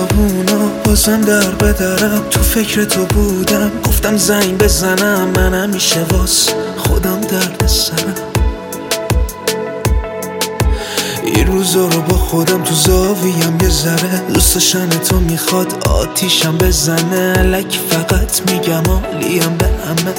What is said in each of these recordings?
خیابونا بازم در بدرم، تو فکر تو بودم، گفتم زنگ بزنم، من همیشه واس خودم درد سرم. این روزا رو با خودم تو زاویم یه ذره، دوست داشتن تو میخواد آتیشم بزنه، الکی فقط میگم عالیم به همه.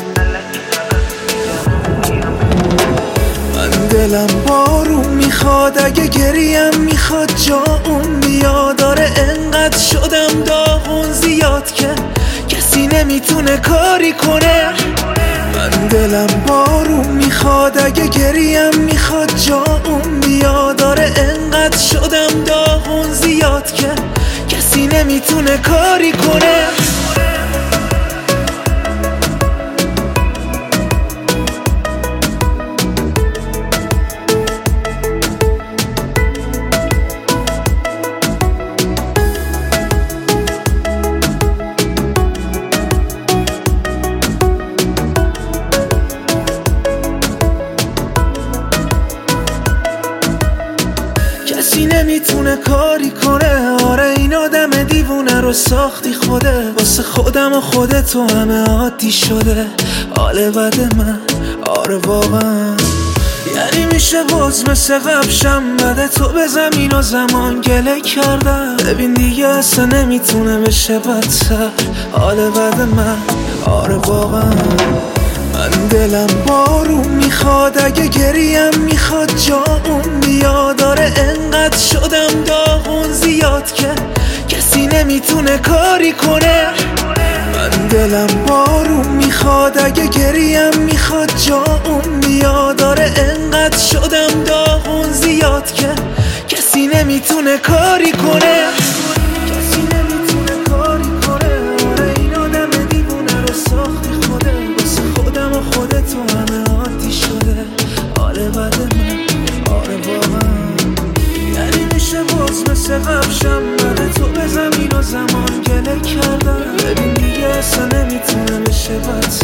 من دلم بارون میخواد، اگه گریم میخواد جا اون بیاد، داره انقدر شدم داغون زیاد که کسی نمیتونه کاری کنه. من دلم بارون میخواد، اگه گریم میخواد جا اون بیاد، داره انقدر شدم داغون زیاد که کسی نمیتونه کاری کنه. کسی نمیتونه کاری کنه، آره این آدم دیوونه رو ساختی خوده، واسه خودم و خودتو همه عادی شده حال بد من، آره واقعا. یعنی میشه باز مثل قبشم بده تو به زمین و زمان گله کردم، ببین دیگه اصلا نمیتونه بشه بدتر حال بد من، آره واقعا. من دلم بارون میخواد، اگه گریم میخواد جا اون بیاد، داره انقدر شدم داغون زیاد که کسی نمیتونه کاری کنه. من دلم بارون میخواد، اگه گریم میخواد جا اون بیاد، داره انقدر شدم داغون زیاد که کسی نمیتونه کاری کنه. کسی نمیتونه کاری کنه، آره این آدم دیوونه رو ساختی خوده، واسه خودم و خودتو همه عادی شده حال بد من، آره واقعا. یعنی میشه باز مثل قبشم بده تو به زمین و زمان گله کردم، ببین دیگه اصلا نمیتونه بشه بدتر